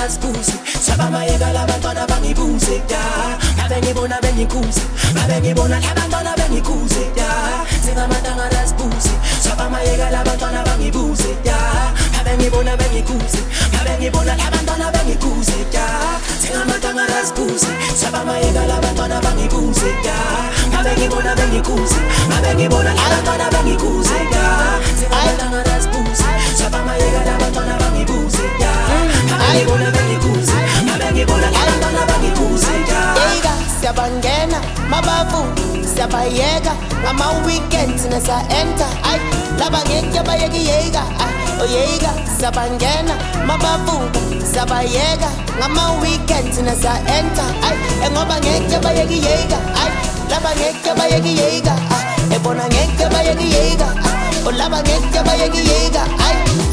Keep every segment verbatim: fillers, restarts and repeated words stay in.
raspusi Saba mayega labantwana bangibuze ya Abengibona bengikuze Abengibona labantwana bengikuze ya Singamatanga raspusi Saba mayega labantwana bangibuze ya Abengibona bengikuze Abengibona labantwana bengikuze ya Singamatanga raspusi Saba mayega labantwana bangibuze ya Abengibona bengikuze Abengibona labantwana bengikuze ya Singamatanga raspusi Saba mayega labantwana bangibuze ya Abengibona bengikuze Abengibona labantwana bangibuze ya Siyabangena mabavu siyabayeka ngama weekends nesa enter ay laba ngeke bayeki yeka ay oyeka siyabangena mabavu siyabayeka ngama weekends nesa enter ay ngoba ngeke bayeki yeka ay laba ngeke bayeki yeka ay ebona ngeke bayeki yeka ay olaba ngeke bayeki yeka ay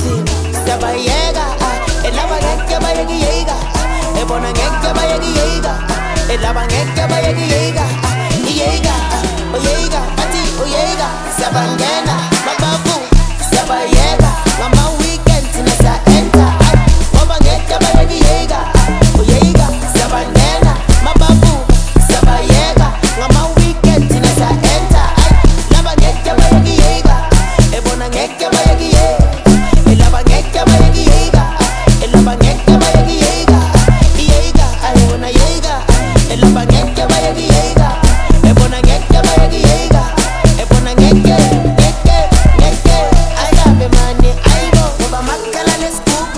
siyabayeka ay laba ngeke bayeki yeka ay ebona ngeke bayeki yeka elaba ngeke bayeki yeka yeka oyeka ati oyeka siyabangena mabavu siyabayeka ngama weekends nesa enter ngoba ngeke bayeki yeka oyeka siyabangena mabavu siyabayeka ngama weekends nesa enter laba ngeke bayeki yeka ebona ngeke bayeki yeka elaba ngeke bayeki yeka elaba ngeke bayeki yeka yeka ayona yeka elaba ngeke bayeki yeka ebona ngeke bayeki yeka ebona ngeke ngeke ngeke ayabe mani ayibo ngoba makala lesikupu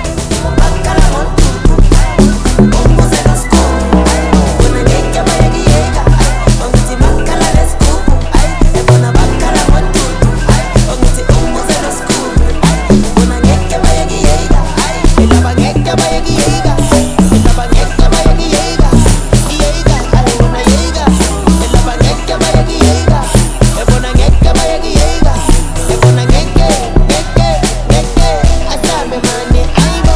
makala ngotutu umbuze lesikupu ebona ngeke bayeki yeka ongithi makala lesikupu ebona makala ngotutu ongithi umbuze lesikupu ebona ngeke bayeki yeka elaba ngeke bayeki yeka elaba ngeke bayeki yeka yeka ayona yeka elaba ngeke bayeki yeka ebona ngeke bayeki yeka ebona ngeke ngeke ngeke asambe mani ayibo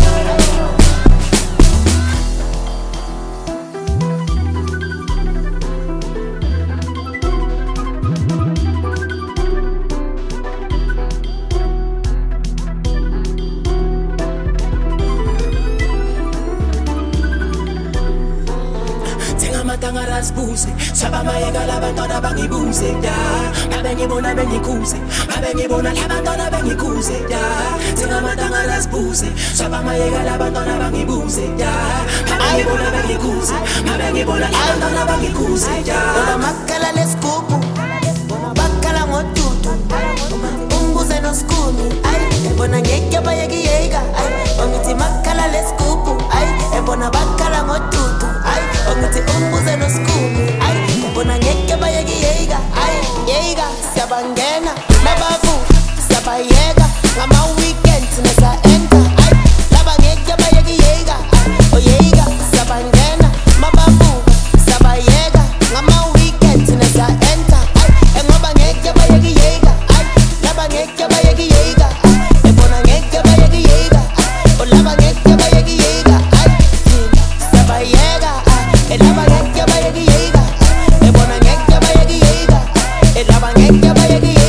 Singamatanga raspusi Saba mayega labantwana bangibuze ya Abengibona bengikuze Abengibona labantwana bengikuze ya Singamatanga raspusi Saba mayega labantwana bangibuze ya Abengibona bengikuze Abengibona labantwana bengikuze ya ngoba makala lesikupu bakala ngotutu umbuze noskuni ay ebona ngeke bayeki yeka ay ongithi makala lesikupu ay ebona bakala ngotutu ay ongithi umbuze noskuni ay ebona ngeke bayeki yeka ay yeka siyabangena mabavu siyabayeka ngama weekends nesa enter ay laba ngeke bayeki yeka ay oyeka siyabangena mabavu siyabayeka ngama weekends nesa enter ay ngoba ngeke bayeki yeka ay laba ngeke bayeki yeka ay ebona ngeke bayeki yeka ay olaba ngeke bayeki yeka ay siyabayeka ay elaba ngeke bayeki yeka ay ebona ngeke bayeki yeka ay elaba ngeke bayeki